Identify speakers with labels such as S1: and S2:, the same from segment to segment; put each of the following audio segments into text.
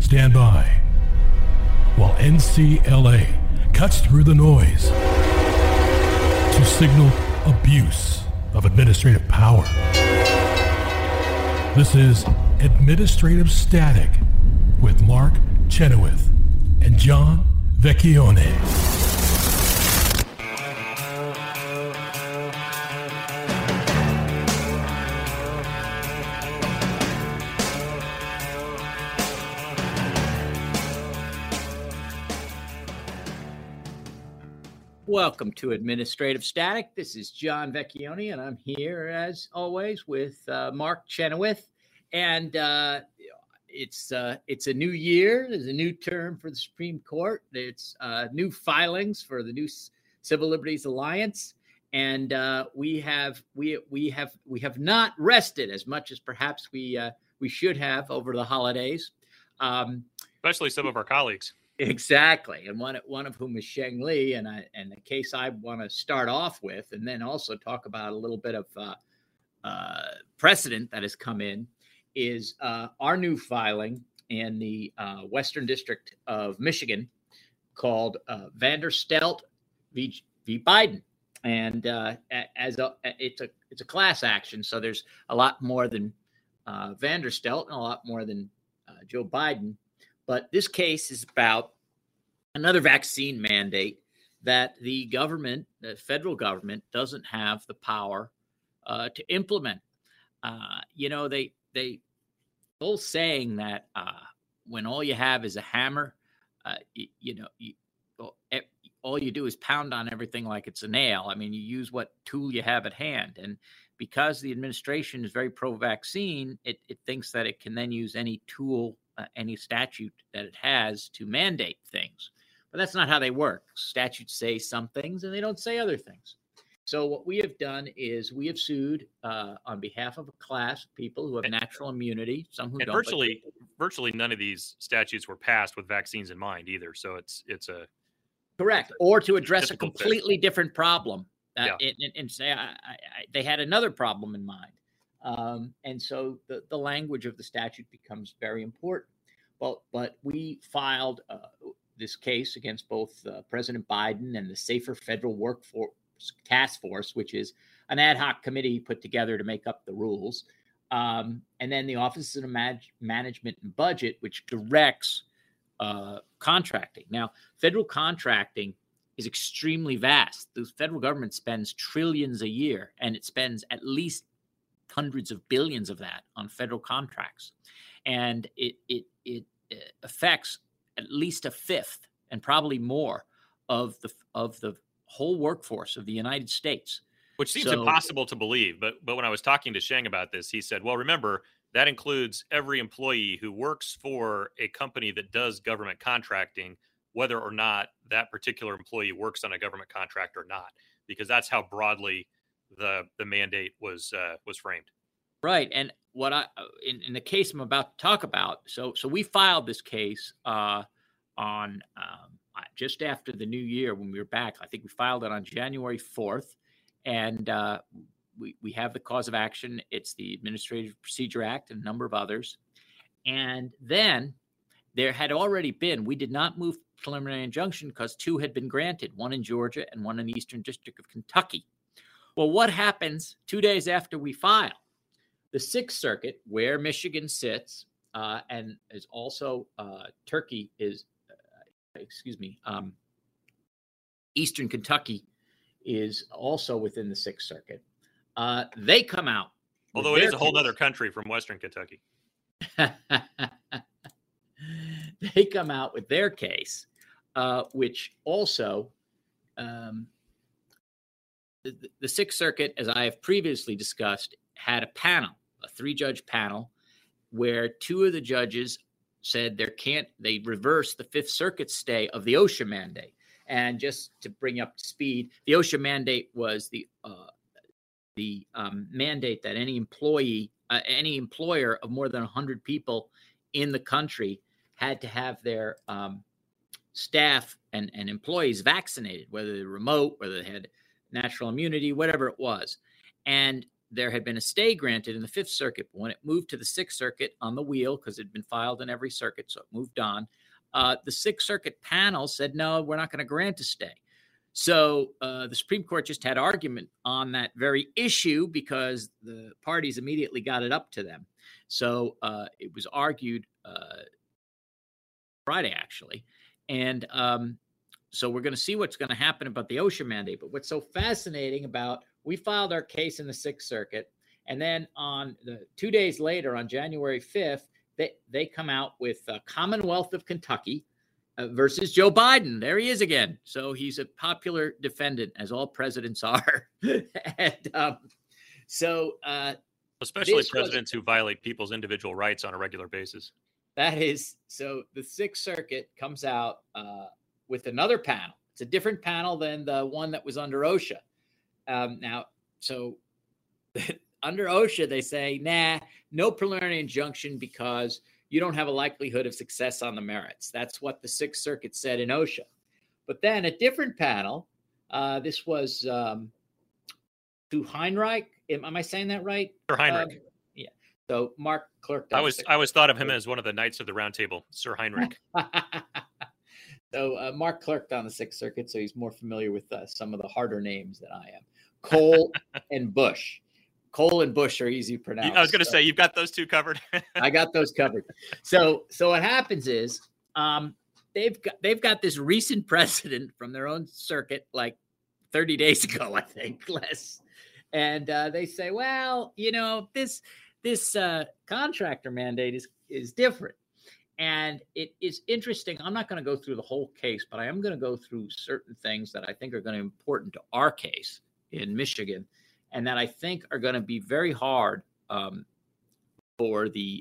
S1: stand by while NCLA cuts through the noise to signal abuse of administrative power. This is Administrative Static with Mark Chenoweth and John Vecchione.
S2: Welcome to Administrative Static. This is John Vecchione, and I'm here, as always, with Mark Chenoweth. And it's a new year. There's a new term for the Supreme Court. It's new filings for the new Civil Liberties Alliance, and we have not rested as much as perhaps we should have over the holidays.
S3: Especially some of our colleagues.
S2: Exactly, and one of whom is Sheng Li, and the case I want to start off with, and then also talk about a little bit of precedent that has come in, is our new filing in the Western District of Michigan called Vanderstelt v. Biden, and it's a class action, so there's a lot more than Vanderstelt and a lot more than Joe Biden. But this case is about another vaccine mandate that the government, the federal government, doesn't have the power to implement. They both saying that when all you have is a hammer, all you do is pound on everything like it's a nail. I mean, you use what tool you have at hand. And because the administration is very pro-vaccine, it thinks that it can then use any tool, any statute that it has to mandate things. But that's not how they work. Statutes say some things and they don't say other things. So what we have done is we have sued on behalf of a class of people who have natural immunity, some who
S3: and
S2: don't.
S3: Virtually none of these statutes were passed with vaccines in mind either. So it's a
S2: correct, or to address a completely
S3: fix.
S2: Different problem. And say they had another problem in mind. And so the language of the statute becomes very important. But we filed this case against both President Biden and the Safer Federal Workforce Task Force, which is an ad hoc committee put together to make up the rules. And then the Office of Management and Budget, which directs contracting. Now, federal contracting is extremely vast. The federal government spends trillions a year, and it spends at least hundreds of billions of that on federal contracts. And it affects at least a fifth and probably more of the whole workforce of the United States.
S3: Which seems impossible to believe. But when I was talking to Sheng about this, he said, well, remember, that includes every employee who works for a company that does government contracting, whether or not that particular employee works on a government contract or not, because that's how broadly the mandate was framed. Right.
S2: And what in the case I'm about to talk about, so we filed this case on just after the new year when we were back. I think we filed it on January 4th, and we have the cause of action. It's the Administrative Procedure Act and a number of others. And then there had already been, we did not move preliminary injunction because 2 had been granted, one in Georgia and one in the Eastern District of Kentucky. Well, what happens 2 days after we file? The Sixth Circuit, where Michigan sits, and is also Turkey is, Eastern Kentucky is also within the Sixth Circuit. They come out.
S3: Although it is a whole other country from Western Kentucky.
S2: They come out with their case, which also the Sixth Circuit, as I have previously discussed, had a panel, a 3-judge panel, where 2 of the judges said they reversed the Fifth Circuit stay of the OSHA mandate. And just to bring up to speed, the OSHA mandate was the mandate that any employer of more than 100 people in the country had to have their staff and employees vaccinated, whether they're remote, whether they had natural immunity, whatever it was. And there had been a stay granted in the Fifth Circuit. But when it moved to the Sixth Circuit on the wheel, because it had been filed in every circuit, so it moved on, the Sixth Circuit panel said, no, we're not going to grant a stay. So the Supreme Court just had argument on that very issue because the parties immediately got it up to them. So it was argued Friday, actually. And so we're going to see what's going to happen about the OSHA mandate. But what's so fascinating about, we filed our case in the Sixth Circuit, and then on 2 days later, on January 5th, they come out with Commonwealth of Kentucky versus Joe Biden. There he is again. So he's a popular defendant, as all presidents are. And
S3: especially presidents who violate people's individual rights on a regular basis.
S2: That is, so the Sixth Circuit comes out with another panel. It's a different panel than the one that was under OSHA. Now, so under OSHA, they say, no preliminary injunction because you don't have a likelihood of success on the merits. That's what the Sixth Circuit said in OSHA. But then a different panel, this was to Heinrich. Am I saying that right?
S3: Sir Heinrich.
S2: Yeah. So Mark Clerk.
S3: I always thought of him as one of the Knights of the Round Table, Sir Heinrich.
S2: So Mark clerked on the Sixth Circuit, so he's more familiar with some of the harder names than I am. Cole and Bush. Cole and Bush are easy to pronounce.
S3: I was going to say, you've got those two covered.
S2: I got those covered. So what happens is they've got this recent precedent from their own circuit, like 30 days ago, I think, less. And they say, well, this contractor mandate is different. And it is interesting. I'm not going to go through the whole case, but I am going to go through certain things that I think are going to be important to our case in Michigan, and that I think are going to be very hard for the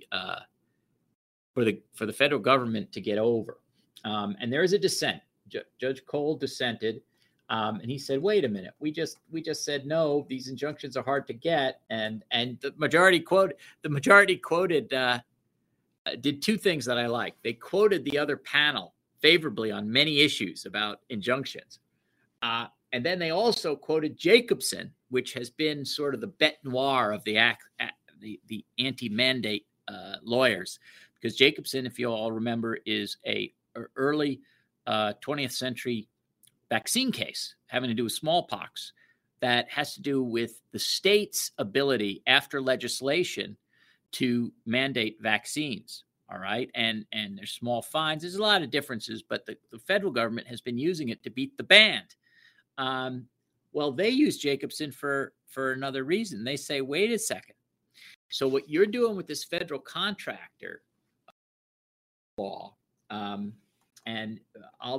S2: federal government to get over. And there is a dissent. Judge Cole dissented, and he said, "Wait a minute. We just said no. These injunctions are hard to get." And the majority quoted. Did two things that I like. They quoted the other panel favorably on many issues about injunctions. And then they also quoted Jacobson, which has been sort of the bête noire of the anti-mandate lawyers. Because Jacobson, if you all remember, is a early 20th century vaccine case having to do with smallpox that has to do with the state's ability after legislation to mandate vaccines. All right. And there's small fines. There's a lot of differences, but the federal government has been using it to beat the band. Well, they use Jacobson for another reason. They say, wait a second. So what you're doing with this federal contractor law, and I'll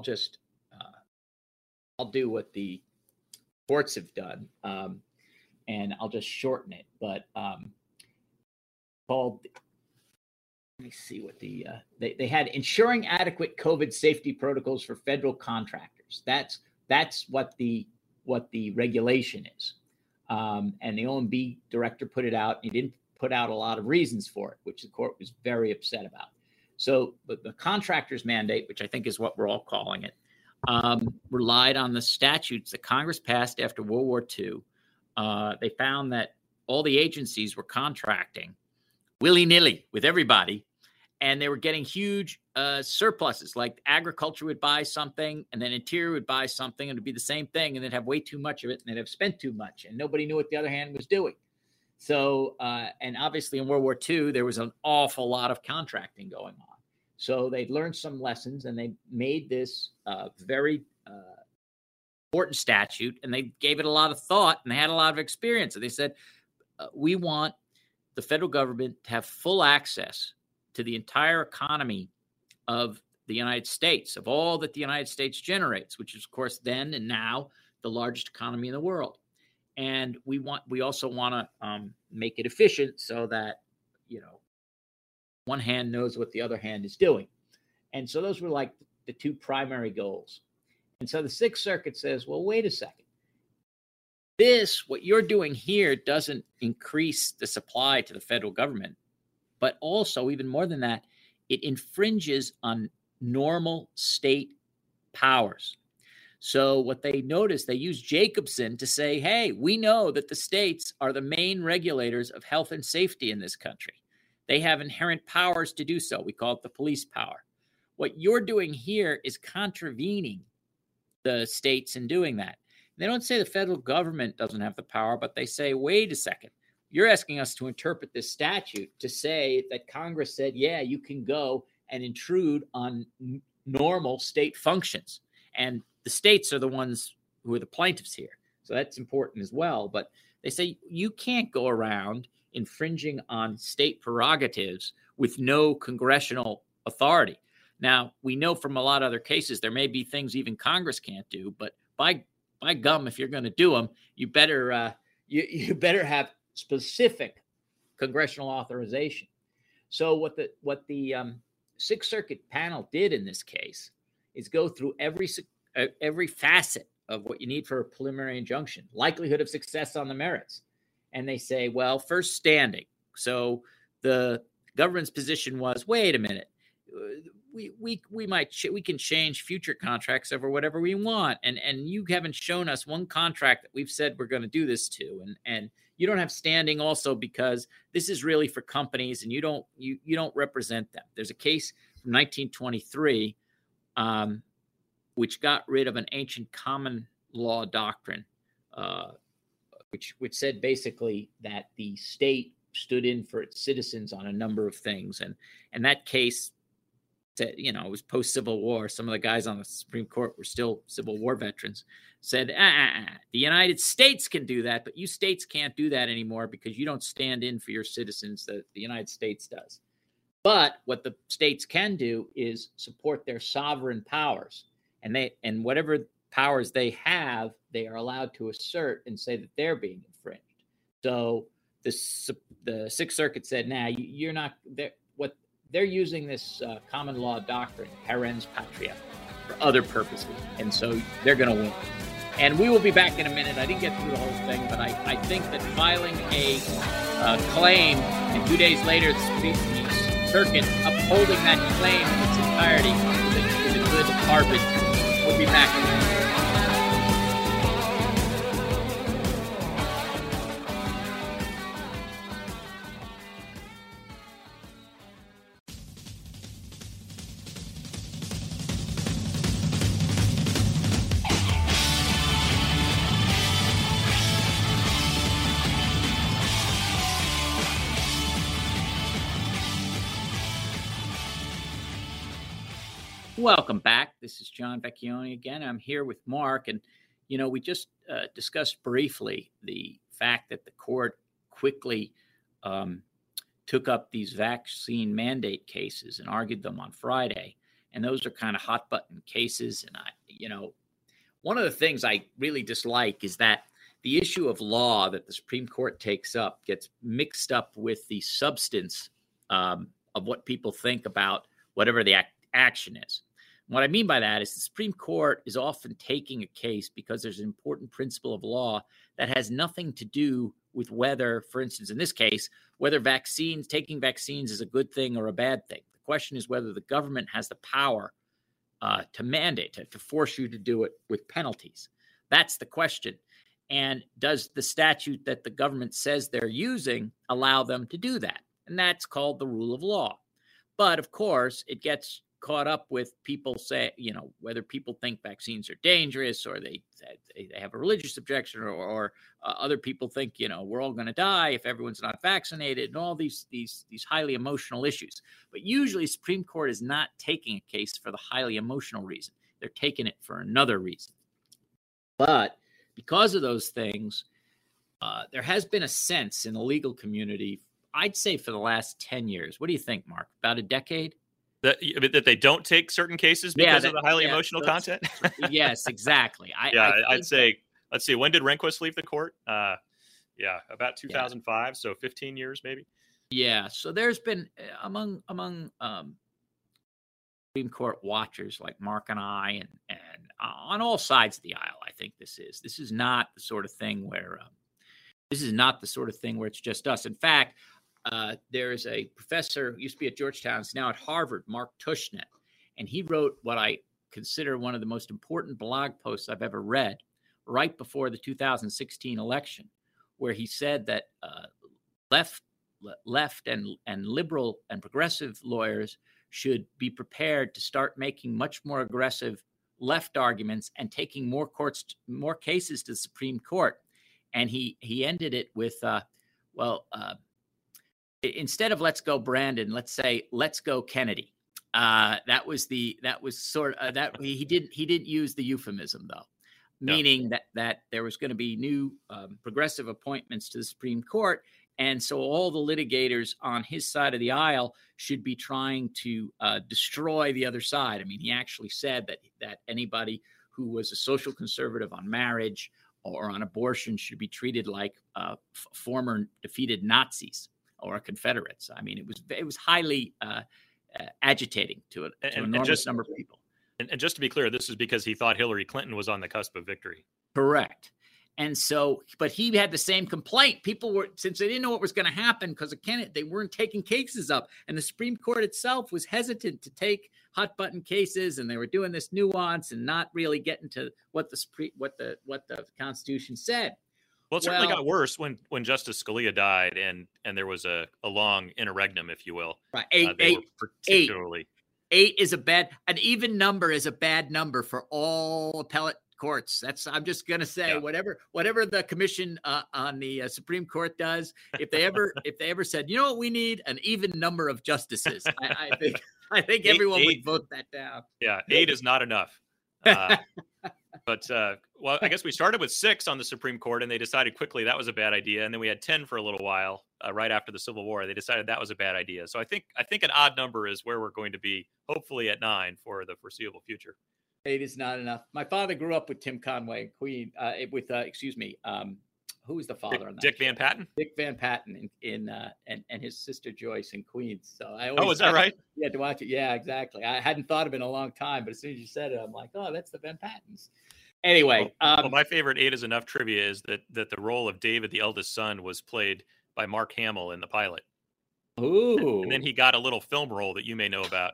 S2: do what the courts have done, and I'll just shorten it. But called, let me see what they had, ensuring adequate COVID safety protocols for federal contractors. That's what the regulation is. And the OMB director put it out. He didn't put out a lot of reasons for it, which the court was very upset about. So the contractor's mandate, which I think is what we're all calling it, relied on the statutes that Congress passed after World War II. They found that all the agencies were contracting willy-nilly with everybody, and they were getting huge surpluses. Like agriculture would buy something, and then Interior would buy something, and it'd be the same thing, and they'd have way too much of it, and they'd have spent too much, and nobody knew what the other hand was doing. So, and obviously in World War II, there was an awful lot of contracting going on. So they'd learned some lessons, and they made this very important statute, and they gave it a lot of thought, and they had a lot of experience. And they said, we want the federal government to have full access to the entire economy of the United States, of all that the United States generates, which is, of course, then and now the largest economy in the world. And we also want to make it efficient so that, one hand knows what the other hand is doing. And so those were like the two primary goals. And so the Sixth Circuit says, well, wait a second. What you're doing here doesn't increase the supply to the federal government, but also, even more than that, it infringes on normal state powers. So what they noticed, they used Jacobson to say, hey, we know that the states are the main regulators of health and safety in this country. They have inherent powers to do so. We call it the police power. What you're doing here is contravening the states in doing that. They don't say the federal government doesn't have the power, but they say, wait a second. You're asking us to interpret this statute to say that Congress said, yeah, you can go and intrude on normal state functions. And the states are the ones who are the plaintiffs here. So that's important as well. But they say you can't go around infringing on state prerogatives with no congressional authority. Now, we know from a lot of other cases, there may be things even Congress can't do, but by gum, if you're going to do them, you better you better have specific congressional authorization. So what the Sixth Circuit panel did in this case is go through every facet of what you need for a preliminary injunction, likelihood of success on the merits. And they say, well, first, standing. So the government's position was, wait a minute, we can change future contracts over whatever we want. And you haven't shown us one contract that we've said we're going to do this to. And you don't have standing also because this is really for companies and you don't represent them. There's a case from 1923 which got rid of an ancient common law doctrine, which said basically that the state stood in for its citizens on a number of things. And that case, it was post-Civil War. Some of the guys on the Supreme Court were still Civil War veterans, said, the United States can do that, but you states can't do that anymore because you don't stand in for your citizens that the United States does. But what the states can do is support their sovereign powers. And whatever powers they have, they are allowed to assert and say that they're being infringed. So the Sixth Circuit said, you're not there. What they're using this common law doctrine, parens patria, for other purposes. And so they're going to win. And we will be back in a minute. I didn't get through the whole thing, but I think that filing a claim and 2 days later, the circuit upholding that claim in its entirety is a good harbinger. We'll be back in a minute. Welcome back. This is John Vecchione again. I'm here with Mark. And, we just discussed briefly the fact that the court quickly took up these vaccine mandate cases and argued them on Friday. And those are kind of hot button cases. And one of the things I really dislike is that the issue of law that the Supreme Court takes up gets mixed up with the substance of what people think about whatever the action is. What I mean by that is the Supreme Court is often taking a case because there's an important principle of law that has nothing to do with whether, for instance, in this case, whether taking vaccines is a good thing or a bad thing. The question is whether the government has the power to mandate, to force you to do it with penalties. That's the question. And does the statute that the government says they're using allow them to do that? And that's called the rule of law. But of course, it gets caught up with people say, whether people think vaccines are dangerous or they have a religious objection or other people think, we're all going to die if everyone's not vaccinated and all these highly emotional issues. But usually Supreme Court is not taking a case for the highly emotional reason. They're taking it for another reason. But because of those things, there has been a sense in the legal community, I'd say for the last 10 years. What do you think, Mark? About a decade?
S3: That they don't take certain cases because of the highly emotional content?
S2: Yes, exactly.
S3: I'd say, let's see, when did Rehnquist leave the court? About 2005, so 15 years maybe. Yeah, so there's been, among Supreme Court watchers like Mark and I, and on all sides of the aisle, I think this is not the sort of thing where it's just us. In fact, there's a professor who used to be at Georgetown, is now at Harvard, Mark Tushnet, and he wrote what I
S2: consider one of the most important blog posts I've ever read, right before the 2016 election, where he said that left and liberal and progressive lawyers should be prepared to start making much more aggressive left arguments and taking more cases to the Supreme Court. And he ended it with, instead of "Let's go Brandon," let's say "Let's go Kennedy." He didn't use the euphemism though, meaning that there was going to be new progressive appointments to the Supreme Court. And so all the litigators on his side of the aisle should be trying to destroy the other side. I mean, he actually said that anybody who was a social conservative on marriage or on abortion should be treated like former defeated Nazis or Confederates. I mean, it was highly agitating to an enormous number of people.
S3: And just to be clear, this is because he thought Hillary Clinton was on the cusp of victory.
S2: Correct. And so, but he had the same complaint. People were, since they didn't know what was going to happen because of Kennedy, they weren't taking cases up. And the Supreme Court itself was hesitant to take hot button cases. And they were doing this nuance and not really getting to what the Constitution said.
S3: Well, it certainly got worse when Justice Scalia died and there was a long interregnum, if you will.
S2: Right. Eight is an even number is a bad number for all appellate courts. I'm just going to say, whatever the commission on the Supreme Court does, if they ever said, you know what, we need an even number of justices, I think everyone would vote that down.
S3: Yeah, 8 is not enough. But I guess we started with 6 on the Supreme Court, and they decided quickly that was a bad idea. And then we had 10 for a little while, right after the Civil War. They decided that was a bad idea. So I think an odd number is where we're going to be, hopefully at 9 for the foreseeable future.
S2: 8 is not enough. My father grew up with Tim Conway, Queen, who was the father on that?
S3: Dick Van Patten?
S2: Dick Van Patten and his sister Joyce in Queens. So
S3: is that right?
S2: Yeah, to watch it. Yeah, exactly. I hadn't thought of it in a long time, but as soon as you said it, I'm like, oh, that's the Van Pattens. Anyway.
S3: My favorite 8 is enough trivia is that the role of David, the eldest son, was played by Mark Hamill in the pilot.
S2: Ooh.
S3: And then he got a little film role that you may know about.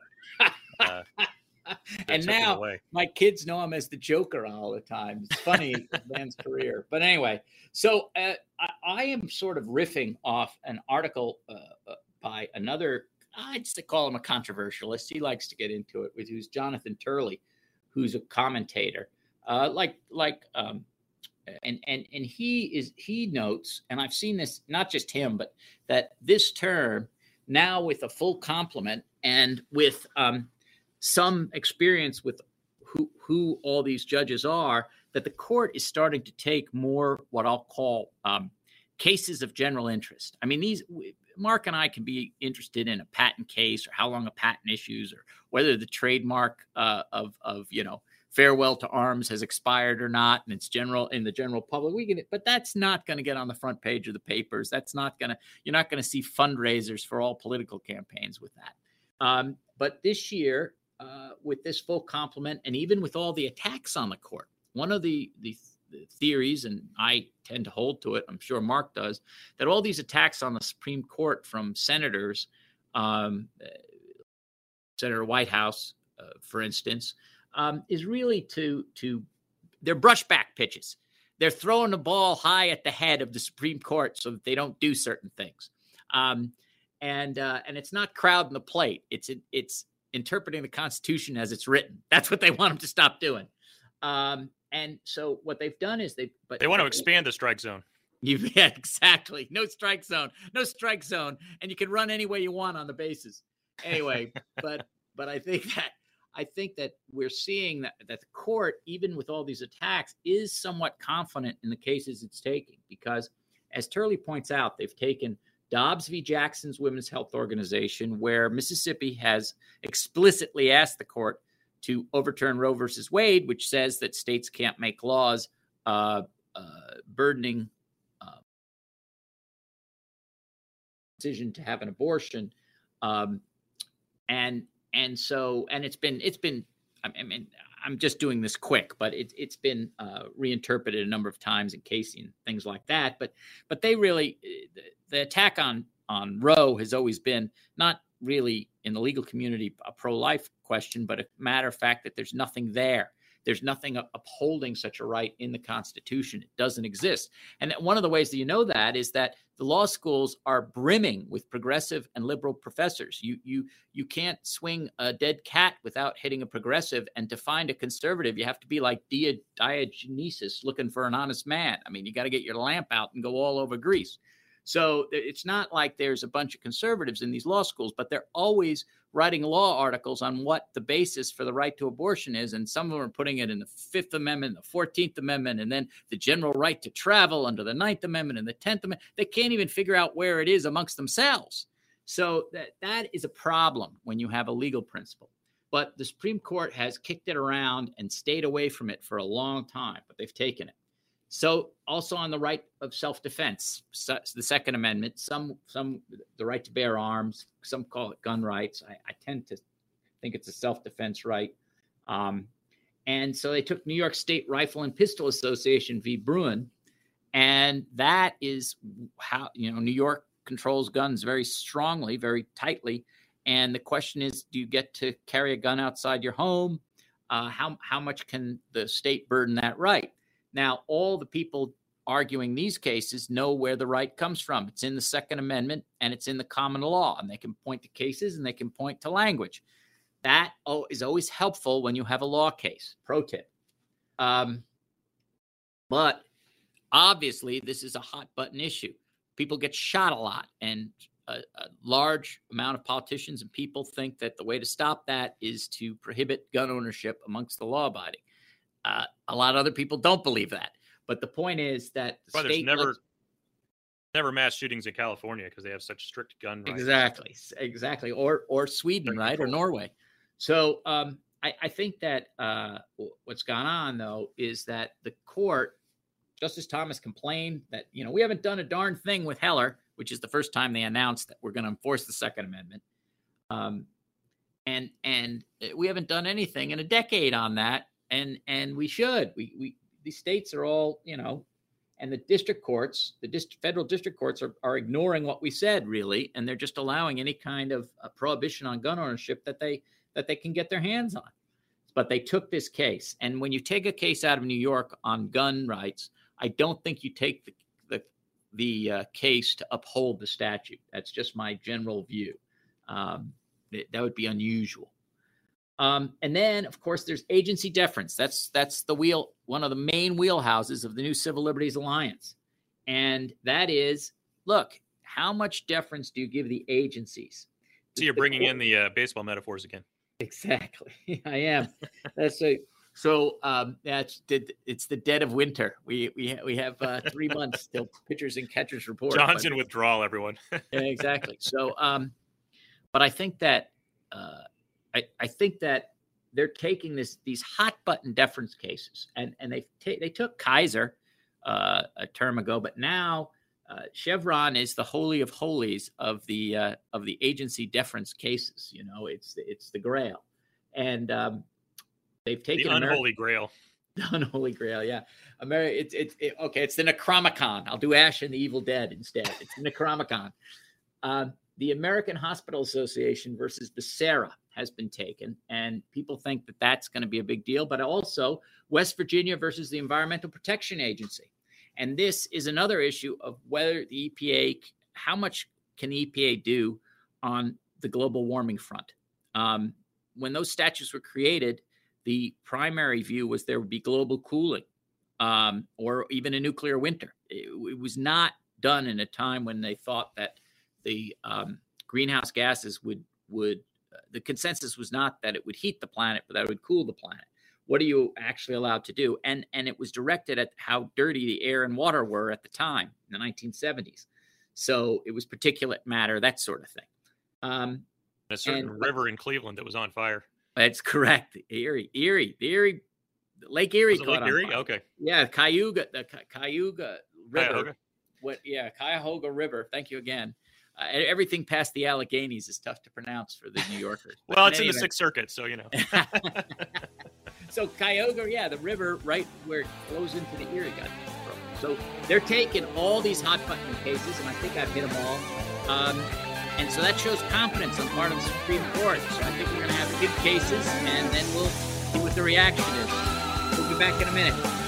S2: And now my kids know him as the Joker all the time. It's funny, man's career. But anyway, so I am sort of riffing off an article by another, I'd call him a controversialist. He likes to get into it, who's Jonathan Turley, who's a commentator. And he notes, and I've seen this, not just him, but that this term now with a full complement and with some experience with who all these judges are, that the court is starting to take more what I'll call cases of general interest. I mean, Mark and I can be interested in a patent case or how long a patent issues or whether the trademark of farewell to arms has expired or not, and it's in the general public. But that's not going to get on the front page of the papers. You're not going to see fundraisers for all political campaigns with that. But this year, with this full complement, and even with all the attacks on the court, one of the theories, and I tend to hold to it, I'm sure Mark does, that all these attacks on the Supreme Court from senators, Senator Whitehouse, for instance, is really they're brushback pitches. They're throwing the ball high at the head of the Supreme Court so that they don't do certain things. And it's not crowding the plate. It's interpreting the Constitution as it's written. That's what they want them to stop doing. And so what they've done is they
S3: want to expand the strike zone.
S2: Yeah, exactly. No strike zone, and you can run any way you want on the bases. Anyway, but I think that we're seeing that the court, even with all these attacks, is somewhat confident in the cases it's taking because, as Turley points out, they've taken Dobbs v. Jackson's Women's Health Organization, where Mississippi has explicitly asked the court to overturn Roe versus Wade, which says that states can't make laws burdening decision to have an abortion, and it's been. I mean, I'm just doing this quick, but it's been reinterpreted a number of times in Casey and things like that. But they really the attack on Roe has always been not really, in the legal community, a pro-life question, but a matter of fact that there's nothing there. There's nothing upholding such a right in the Constitution. It doesn't exist. And one of the ways that you know that is that the law schools are brimming with progressive and liberal professors. You can't swing a dead cat without hitting a progressive, and to find a conservative, you have to be like Diogenes looking for an honest man. I mean, you got to get your lamp out and go all over Greece. So it's not like there's a bunch of conservatives in these law schools, but they're always writing law articles on what the basis for the right to abortion is. And some of them are putting it in the 5th Amendment, the 14th Amendment, and then the general right to travel under the 9th Amendment and the 10th Amendment. They can't even figure out where it is amongst themselves. So that is a problem when you have a legal principle. But the Supreme Court has kicked it around and stayed away from it for a long time, but they've taken it. So also on the right of self-defense, the Second Amendment, some the right to bear arms, some call it gun rights. I tend to think it's a self-defense right. And so they took New York State Rifle and Pistol Association v. Bruin, and that is how, New York controls guns very strongly, very tightly. And the question is, do you get to carry a gun outside your home? How much can the state burden that right? Now, all the people arguing these cases know where the right comes from. It's in the Second Amendment and it's in the common law, and they can point to cases and they can point to language. That is always helpful when you have a law case. Pro tip. But obviously, this is a hot button issue. People get shot a lot, and a large amount of politicians and people think that the way to stop that is to prohibit gun ownership amongst the law-abiding. A lot of other people don't believe that. But the point is that
S3: there's never mass shootings in California because they have such strict gun rights.
S2: Exactly. Or Sweden, right? Or Norway. So I think that what's gone on, though, is that the court, Justice Thomas complained that, we haven't done a darn thing with Heller, which is the first time they announced that we're going to enforce the Second Amendment. And we haven't done anything in a decade on that. And we should. These states are all, and the district courts, federal district courts are ignoring what we said, really, and they're just allowing any kind of prohibition on gun ownership that they can get their hands on. But they took this case, and when you take a case out of New York on gun rights, I don't think you take the case to uphold the statute. That's just my general view. That would be unusual. And then, of course, there's agency deference. That's one of the main wheelhouses of the new Civil Liberties Alliance. And that is, look, how much deference do you give the agencies?
S3: So you're bringing in the baseball metaphors again.
S2: Exactly. I am. It's the dead of winter. We have 3 months till pitchers and catchers report.
S3: John's in withdrawal, everyone.
S2: Exactly. So, but I think that I think that they're taking these hot button deference cases, and they took Kaiser a term ago, but now Chevron is the holy of holies of the agency deference cases. It's the Grail, and they've taken
S3: the unholy Grail.
S2: The unholy Grail, yeah. It's the Necronomicon. I'll do Ash and the Evil Dead instead. It's the Necronomicon. The American Hospital Association versus Becerra has been taken, and people think that that's going to be a big deal, but also West Virginia versus the Environmental Protection Agency. And this is another issue of whether the EPA, how much can the EPA do on the global warming front? When those statutes were created, the primary view was there would be global cooling or even a nuclear winter. It was not done in a time when they thought that the greenhouse gases would the consensus was not that it would heat the planet, but that it would cool the planet. What are you actually allowed to do? And it was directed at how dirty the air and water were at the time in the 1970s. So it was particulate matter, that sort of thing.
S3: A certain river in Cleveland that was on fire.
S2: That's correct. Lake Erie caught on fire.
S3: Okay.
S2: Yeah, the Cuyahoga River. Cuyahoga River. Thank you again. Everything past the Alleghenies is tough to pronounce for the New Yorkers.
S3: Well, it's in the Sixth Circuit, so
S2: So Cuyahoga, the river right where it flows into the Erie got broken. So they're taking all these hot button cases, and I think I've hit them all. And so that shows confidence on the part of the Supreme Court. So I think we're going to have good cases, and then we'll see what the reaction is. We'll be back in a minute.